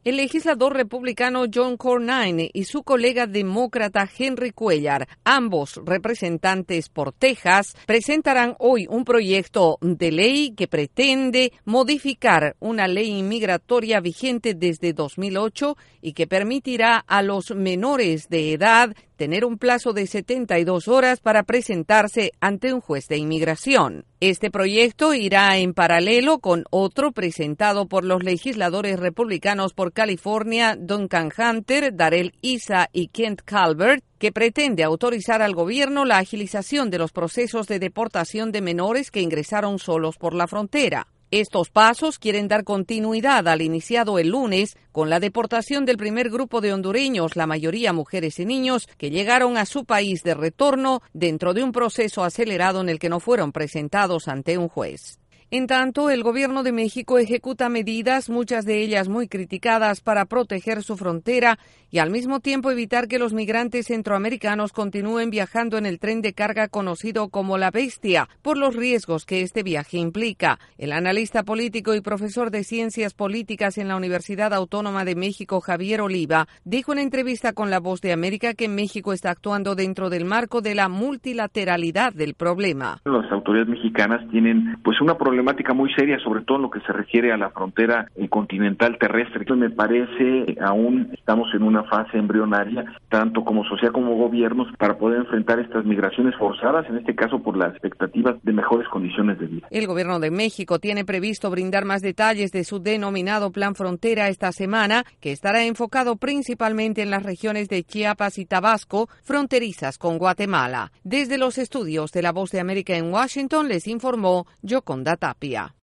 El legislador republicano John Cornyn y su colega demócrata Henry Cuellar, ambos representantes por Texas, presentarán hoy un proyecto de ley que pretende modificar una ley inmigratoria vigente desde 2008 y que permitirá a los menores de edad tener un plazo de 72 horas para presentarse ante un juez de inmigración. Este proyecto irá en paralelo con otro presentado por los legisladores republicanos por California, Duncan Hunter, Darrell Issa y Kent Calvert, que pretende autorizar al gobierno la agilización de los procesos de deportación de menores que ingresaron solos por la frontera. Estos pasos quieren dar continuidad al iniciado el lunes con la deportación del primer grupo de hondureños, la mayoría mujeres y niños, que llegaron a su país de retorno dentro de un proceso acelerado en el que no fueron presentados ante un juez. En tanto, el gobierno de México ejecuta medidas, muchas de ellas muy criticadas, para proteger su frontera y al mismo tiempo evitar que los migrantes centroamericanos continúen viajando en el tren de carga conocido como La Bestia, por los riesgos que este viaje implica. El analista político y profesor de Ciencias Políticas en la Universidad Autónoma de México, Javier Oliva, dijo en entrevista con La Voz de América que México está actuando dentro del marco de la multilateralidad del problema. Las autoridades mexicanas tienen una problemática muy seria, sobre todo en lo que se refiere a la frontera continental terrestre. Me parece aún estamos en una fase embrionaria, tanto como sociedad como gobiernos, para poder enfrentar estas migraciones forzadas, en este caso por las expectativas de mejores condiciones de vida. El gobierno de México tiene previsto brindar más detalles de su denominado Plan Frontera esta semana, que estará enfocado principalmente en las regiones de Chiapas y Tabasco, fronterizas con Guatemala. Desde los estudios de La Voz de América en Washington les informó Yoconda Tapia.